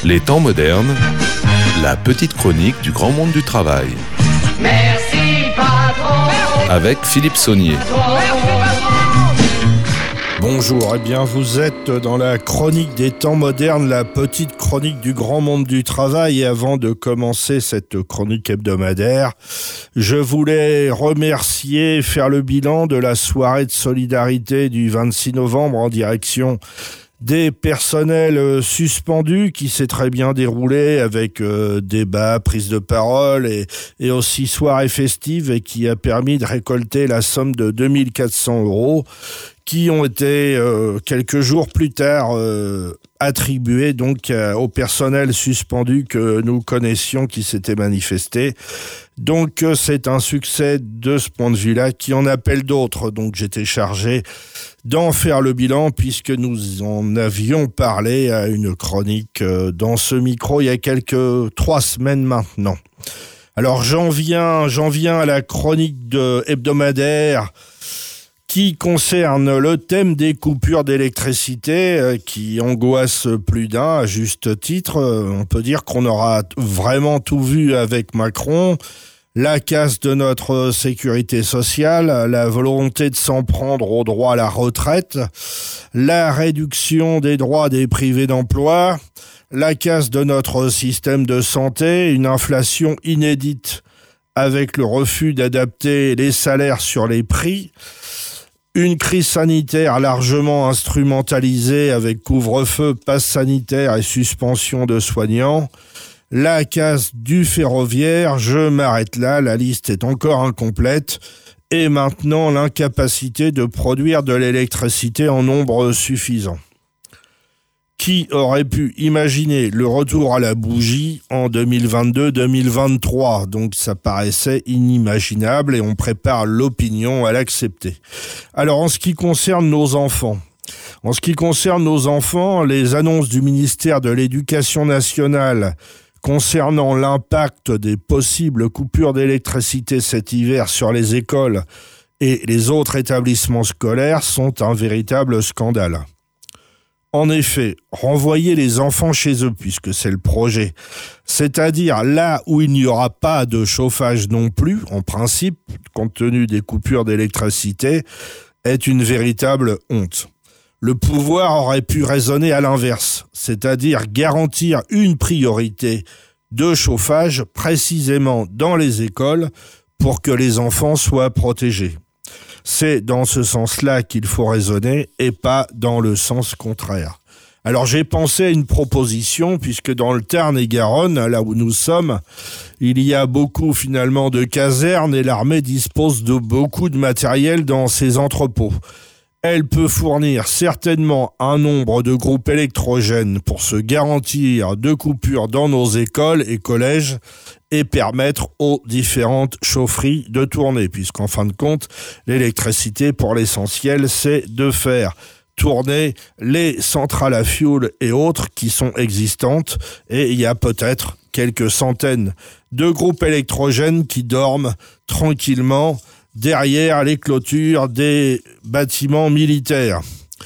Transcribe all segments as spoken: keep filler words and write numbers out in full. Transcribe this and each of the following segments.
Les temps modernes, la petite chronique du grand monde du travail. Merci patron. Avec Philippe Saunier. Bonjour, eh bien vous êtes dans la chronique des temps modernes, la petite chronique du grand monde du travail. Et avant de commencer cette chronique hebdomadaire, je voulais remercier, faire le bilan de la soirée de solidarité du vingt-six novembre en direction des personnels suspendus, qui s'est très bien déroulé avec euh, débat, prise de parole et, et aussi soirée festive, et qui a permis de récolter la somme de deux mille quatre cents euros qui ont été euh, quelques jours plus tard euh, attribués donc euh, au personnel suspendu que nous connaissions, qui s'était manifesté. Donc euh, c'est un succès de ce point de vue-là, qui en appelle d'autres. Donc j'étais chargé d'en faire le bilan, puisque nous en avions parlé à une chronique euh, dans ce micro il y a quelques trois semaines maintenant. Alors j'en viens, j'en viens à la chronique de hebdomadaire qui concerne le thème des coupures d'électricité, euh, qui angoisse plus d'un à juste titre. Euh, on peut dire qu'on aura vraiment tout vu avec Macron. La casse de notre sécurité sociale, la volonté de s'en prendre au droit à la retraite, la réduction des droits des privés d'emploi, la casse de notre système de santé, une inflation inédite avec le refus d'adapter les salaires sur les prix, une crise sanitaire largement instrumentalisée avec couvre-feu, passe sanitaire et suspension de soignants, la casse du ferroviaire, je m'arrête là, la liste est encore incomplète, et maintenant l'incapacité de produire de l'électricité en nombre suffisant. Qui aurait pu imaginer le retour à la bougie en deux mille vingt-deux deux mille vingt-trois? Donc ça paraissait inimaginable, et on prépare l'opinion à l'accepter. Alors en ce qui concerne nos enfants, en ce qui concerne nos enfants, les annonces du ministère de l'Éducation nationale concernant l'impact des possibles coupures d'électricité cet hiver sur les écoles et les autres établissements scolaires sont un véritable scandale. En effet, renvoyer les enfants chez eux, puisque c'est le projet, c'est-à-dire là où il n'y aura pas de chauffage non plus, en principe, compte tenu des coupures d'électricité, est une véritable honte. Le pouvoir aurait pu raisonner à l'inverse, c'est-à-dire garantir une priorité de chauffage précisément dans les écoles pour que les enfants soient protégés. C'est dans ce sens-là qu'il faut raisonner, et pas dans le sens contraire. Alors j'ai pensé à une proposition, puisque dans le Tarn-et-Garonne, là où nous sommes, il y a beaucoup finalement de casernes, et l'armée dispose de beaucoup de matériel dans ses entrepôts. Elle peut fournir certainement un nombre de groupes électrogènes pour se garantir de coupures dans nos écoles et collèges et permettre aux différentes chaufferies de tourner, puisqu'en fin de compte, l'électricité, pour l'essentiel, c'est de faire tourner les centrales à fioul et autres qui sont existantes, et il y a peut-être quelques centaines de groupes électrogènes qui dorment tranquillement derrière les clôtures des bâtiments militaires.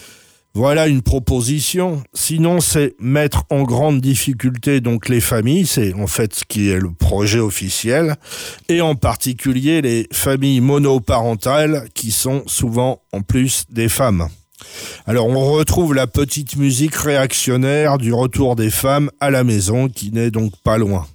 Voilà une proposition. Sinon, c'est mettre en grande difficulté donc les familles, c'est en fait ce qui est le projet officiel, et en particulier les familles monoparentales, qui sont souvent en plus des femmes. Alors on retrouve la petite musique réactionnaire du retour des femmes à la maison, qui n'est donc pas loin.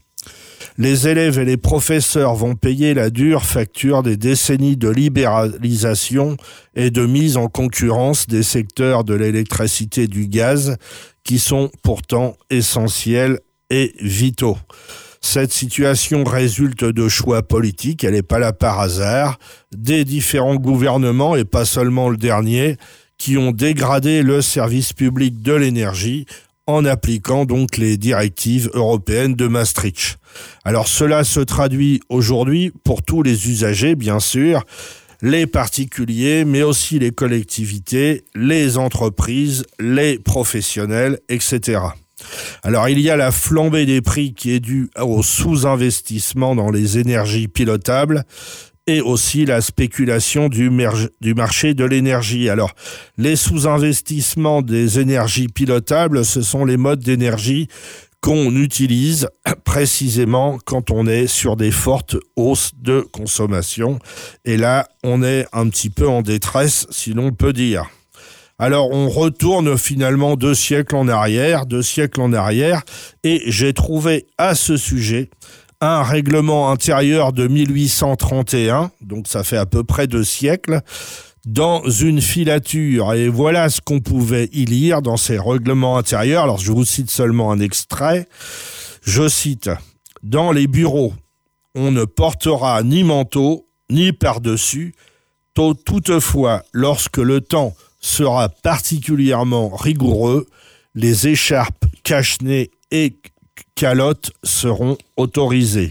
Les élèves et les professeurs vont payer la dure facture des décennies de libéralisation et de mise en concurrence des secteurs de l'électricité et du gaz, qui sont pourtant essentiels et vitaux. Cette situation résulte de choix politiques, elle n'est pas là par hasard, des différents gouvernements, et pas seulement le dernier, qui ont dégradé le service public de l'énergie en appliquant donc les directives européennes de Maastricht. Alors cela se traduit aujourd'hui pour tous les usagers, bien sûr, les particuliers, mais aussi les collectivités, les entreprises, les professionnels, et cetera. Alors il y a la flambée des prix qui est due au sous-investissement dans les énergies pilotables, et aussi la spéculation du, mer- du marché de l'énergie. Alors, les sous-investissements des énergies pilotables, ce sont les modes d'énergie qu'on utilise précisément quand on est sur des fortes hausses de consommation. Et là, on est un petit peu en détresse, si l'on peut dire. Alors, on retourne finalement deux siècles en arrière, deux siècles en arrière, et j'ai trouvé à ce sujet un règlement intérieur de mille huit cent trente et un, donc ça fait à peu près deux siècles, dans une filature. Et voilà ce qu'on pouvait y lire dans ces règlements intérieurs. Alors, je vous cite seulement un extrait. Je cite, « Dans les bureaux, on ne portera ni manteau, ni par-dessus. Toutefois, lorsque le temps sera particulièrement rigoureux, les écharpes, cache-nez et calottes seront autorisées.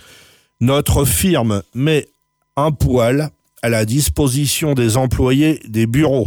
Notre firme met un poêle à la disposition des employés des bureaux.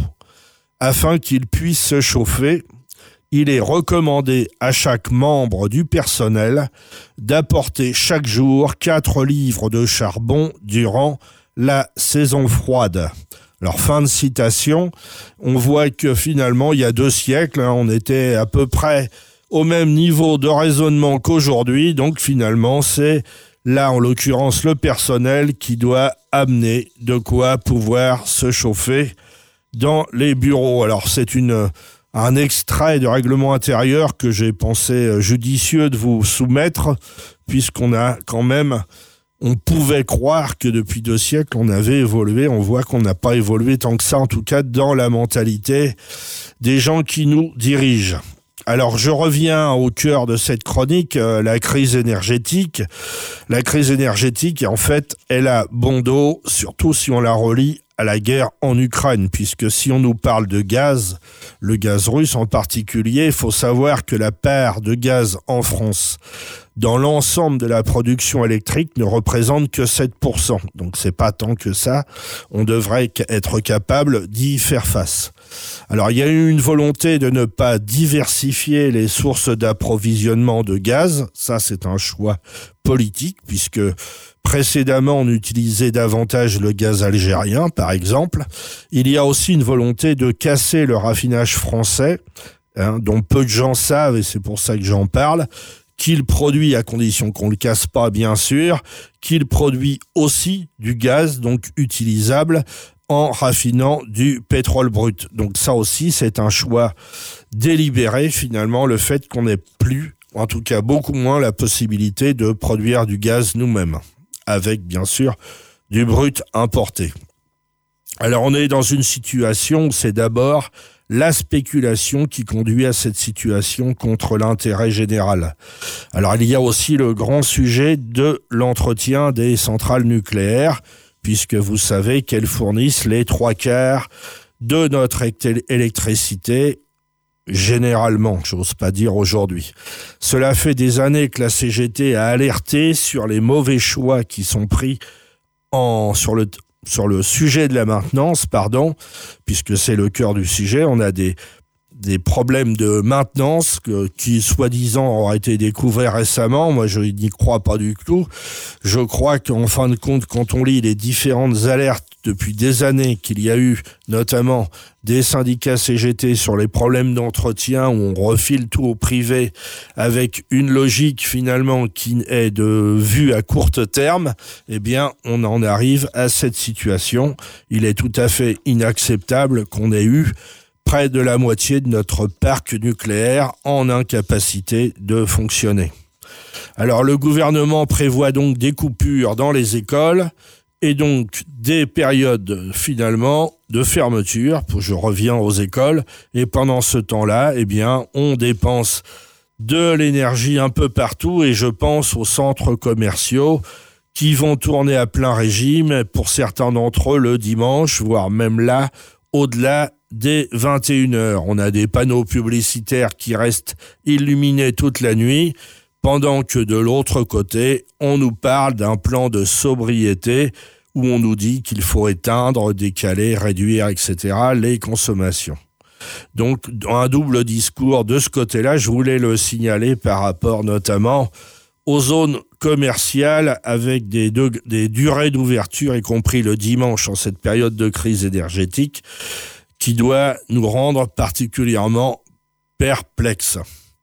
Afin qu'ils puissent se chauffer, il est recommandé à chaque membre du personnel d'apporter chaque jour quatre livres de charbon durant la saison froide. » Alors, fin de citation, on voit que finalement, il y a deux siècles, hein, on était à peu près au même niveau de raisonnement qu'aujourd'hui. Donc, finalement, c'est là, en l'occurrence, le personnel qui doit amener de quoi pouvoir se chauffer dans les bureaux. Alors, c'est une, un extrait de règlement intérieur que j'ai pensé judicieux de vous soumettre, puisqu'on a quand même... On pouvait croire que depuis deux siècles, on avait évolué. On voit qu'on n'a pas évolué tant que ça, en tout cas dans la mentalité des gens qui nous dirigent. Alors, je reviens au cœur de cette chronique, euh, la crise énergétique. La crise énergétique, en fait, elle a bon dos, surtout si on la relie à la guerre en Ukraine, puisque si on nous parle de gaz, le gaz russe en particulier, il faut savoir que la part de gaz en France dans l'ensemble de la production électrique ne représente que sept pour cent. Donc c'est pas tant que ça. On devrait être capable d'y faire face. Alors il y a eu une volonté de ne pas diversifier les sources d'approvisionnement de gaz. Ça, c'est un choix politique, puisque précédemment, on utilisait davantage le gaz algérien, par exemple. Il y a aussi une volonté de casser le raffinage français, hein, dont peu de gens savent, et c'est pour ça que j'en parle, qu'il produit, à condition qu'on ne le casse pas, bien sûr, qu'il produit aussi du gaz, donc utilisable, en raffinant du pétrole brut. Donc ça aussi, c'est un choix délibéré, finalement, le fait qu'on n'ait plus, en tout cas beaucoup moins, la possibilité de produire du gaz nous-mêmes, avec, bien sûr, du brut importé. Alors, on est dans une situation où c'est d'abord la spéculation qui conduit à cette situation contre l'intérêt général. Alors, il y a aussi le grand sujet de l'entretien des centrales nucléaires, puisque vous savez qu'elles fournissent les trois quarts de notre électricité, généralement, j'ose pas dire aujourd'hui. Cela fait des années que la C G T a alerté sur les mauvais choix qui sont pris en, sur le, sur le sujet de la maintenance, pardon, puisque c'est le cœur du sujet. On a des, des problèmes de maintenance que, qui, soi-disant, auraient été découverts récemment. Moi, je n'y crois pas du tout. Je crois qu'en fin de compte, quand on lit les différentes alertes depuis des années qu'il y a eu, notamment des syndicats C G T sur les problèmes d'entretien où on refile tout au privé avec une logique finalement qui est de vue à court terme, eh bien, on en arrive à cette situation. Il est tout à fait inacceptable qu'on ait eu près de la moitié de notre parc nucléaire en incapacité de fonctionner. Alors, le gouvernement prévoit donc des coupures dans les écoles et donc des périodes finalement de fermeture. Je reviens aux écoles et pendant ce temps-là, eh bien, on dépense de l'énergie un peu partout et je pense aux centres commerciaux qui vont tourner à plein régime pour certains d'entre eux le dimanche, voire même là, au-delà des vingt et une heures. On a des panneaux publicitaires qui restent illuminés toute la nuit, pendant que de l'autre côté, on nous parle d'un plan de sobriété où on nous dit qu'il faut éteindre, décaler, réduire, et cetera les consommations. Donc, un double discours de ce côté-là, je voulais le signaler par rapport notamment aux zones commerciales avec des, de, des durées d'ouverture, y compris le dimanche en cette période de crise énergétique, qui doit nous rendre particulièrement perplexes.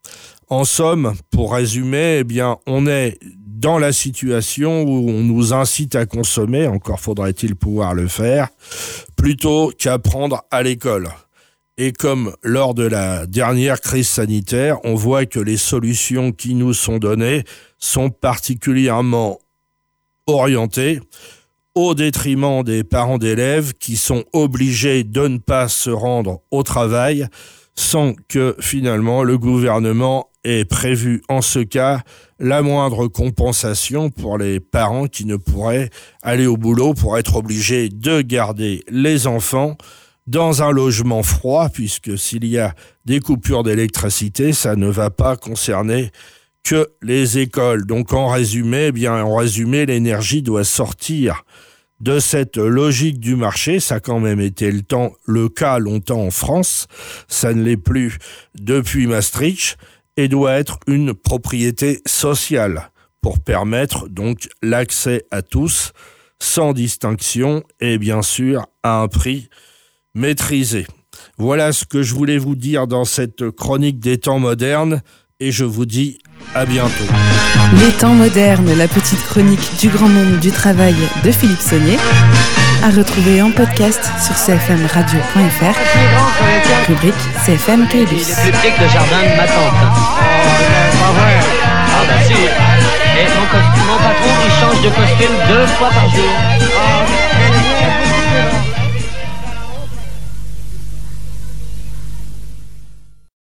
En somme, pour résumer, eh bien, on est dans la situation où on nous incite à consommer, encore faudrait-il pouvoir le faire, plutôt qu'apprendre à l'école. Et comme lors de la dernière crise sanitaire, on voit que les solutions qui nous sont données sont particulièrement orientées au détriment des parents d'élèves qui sont obligés de ne pas se rendre au travail sans que finalement le gouvernement ait prévu en ce cas la moindre compensation pour les parents qui ne pourraient aller au boulot pour être obligés de garder les enfants dans un logement froid, puisque s'il y a des coupures d'électricité, ça ne va pas concerner que les écoles. Donc en résumé, eh bien en résumé, l'énergie doit sortir de cette logique du marché. Ça a quand même été le temps, le cas longtemps en France, ça ne l'est plus depuis Maastricht, et doit être une propriété sociale pour permettre donc l'accès à tous, sans distinction et bien sûr à un prix maîtrisé. Voilà ce que je voulais vous dire dans cette chronique des temps modernes et je vous dis à bientôt. Les temps modernes, la petite chronique du grand monde du travail de Philippe Saunier, à retrouver en podcast sur c f m radio point f r, rubrique C F M Caylus. Il est plus petit que le jardin de ma tante. Oh, ah bah si. Et mon, cos- mon patron, il change de costume deux fois par jour. Oh,